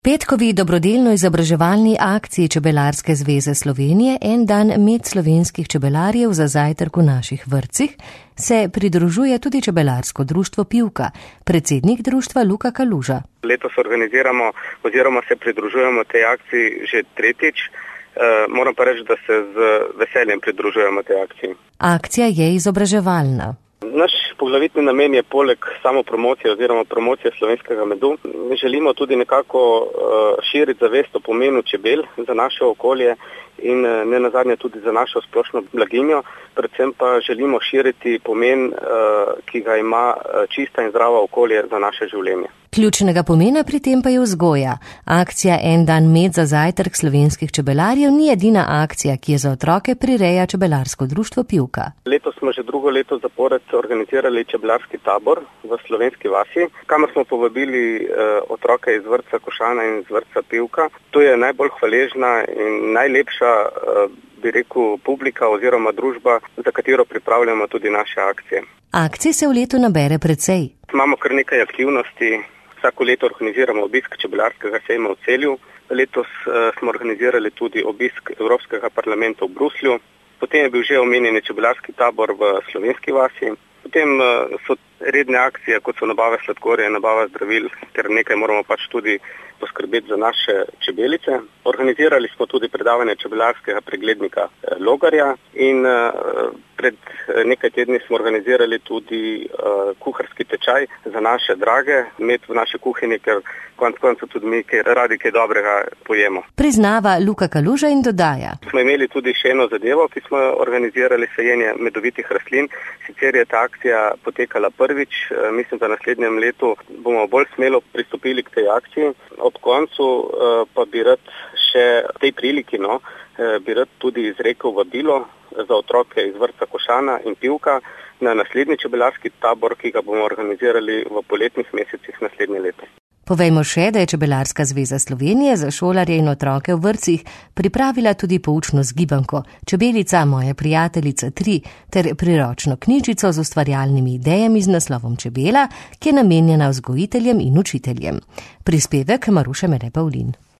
Petkovi dobrodelno-izobraževalni akciji Čebelarske zveze Slovenije En dan med slovenskih čebelarjev za zajtrk v naših vrtcih se pridružuje tudi Čebelarsko društvo Pivka, predsednik društva Luka Kaluža. Letos organiziramo oziroma se pridružujemo tej akciji že tretjič. Moram pa reči, da se z veseljem pridružujemo tej akciji. Akcija je izobraževalna. Naš poglavitni namen je poleg samo promocije oziroma promocije slovenskega medu. Želimo tudi nekako širiti zavest o pomenu čebel za naše okolje in ne nazadnje tudi za našo splošno blaginjo. Predvsem pa želimo širiti pomen, ki ga ima čista in zdrava okolje za naše življenje. Ključnega pomena pri tem pa je vzgoja. Akcija En dan med za zajtrk slovenskih čebelarjev ni edina akcija, ki je za otroke prireja Čebelarsko društvo Pivka. Letos smo že drugo leto zapored organizirali čebelarski tabor v Slovenski vasi, kamor smo povabili otroke iz vrtca Košana in iz vrtca Pivka. To je najbolj hvaležna in najlepša bi rekel, publika oziroma družba, za katero pripravljamo tudi naše akcije. Akcij se v letu nabere precej. Imamo kar nekaj aktivnosti. Vsako leto organiziramo obisk čebelarskega sejma v Celju. Letos smo organizirali tudi obisk Evropskega parlamenta v Bruslju. Potem je bil že omenjeni čebelarski tabor v Slovenski vasi. Potem so redne akcije, kot so nabava sladkorja, nabava zdravil, ker nekaj moramo pač tudi poskrbeti za naše čebelice. Organizirali smo tudi predavanje čebelarskega preglednika Logarja in pred nekaj tedni smo organizirali tudi kuharski tečaj za naše drage med v naše kuhinje, ker konec koncev tudi mi radi kaj dobrega pojemo. Priznava Luka Kaluža in dodaja. Smo imeli tudi še eno zadevo, ki smo organizirali sajenje medovitih rastlin. Sicer je ta akcija potekala prvič, mislim, da naslednjem letu bomo bolj smelo pristopili k tej akciji. Ob koncu pa bi rad še v tej priliki, bi rad tudi izrekel vabilo za otroke iz vrtca Košana in Pivka na naslednji čebelarski tabor, ki ga bomo organizirali v poletnih mesecih naslednje leto. Povejmo še, da je Čebelarska zveza Slovenije za šolarje in otroke v vrtcih pripravila tudi poučno zgibanko Čebelica, moja prijateljica 3 ter priročno knjižico z ustvarjalnimi idejami z naslovom Čebela, ki je namenjena vzgojiteljem in učiteljem. Prispevek Maruše Mere Pavlin.